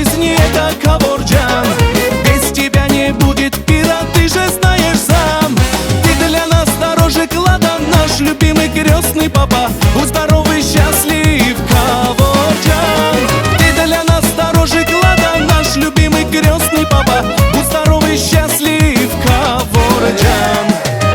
жизни — это Каворджан. Без тебя не будет пира, ты же знаешь сам. Ты для нас дороже клада, наш любимый крестный папа. Будь здоров и счастлив, Каворджан. Ты для нас дороже клада, наш любимый крестный папа. Будь здоров и счастлив, Каворджан.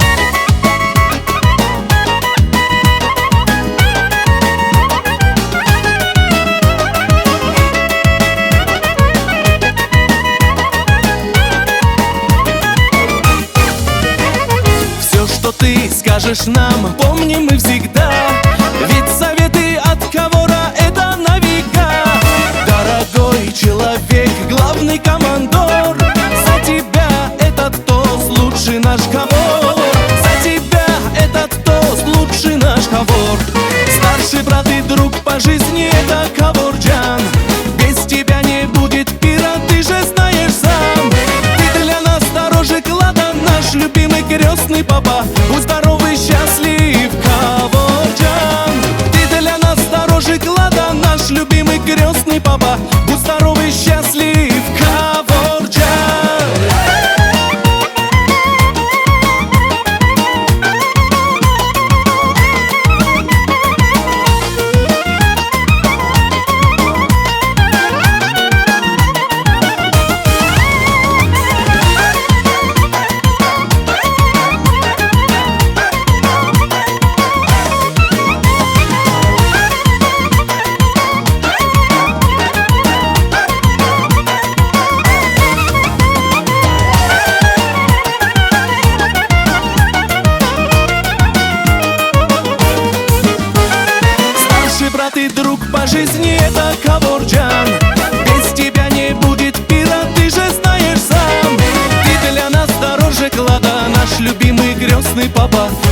Что ты скажешь нам, помним мы всегда. Ведь советы от Кавора — это на века. Дорогой человек, главный командор, за тебя этот тост лучший наш Кавор. За тебя этот тост лучший наш Кавор. Старший брат и друг по жизни — это Каворджан. Без тебя не будет пира, ты же знаешь сам. Ты для нас дороже клада, наш любимый крестный папа. Будь здоров и счастлив, Каворджан. Ты для нас дороже клада, наш любимый крестный папа. Будь здоров и счастлив, Каворджан. Брат и друг по жизни — это Каворджан. Без тебя не будет пира, ты же знаешь сам. Ты для нас дороже клада, наш любимый крестный папа.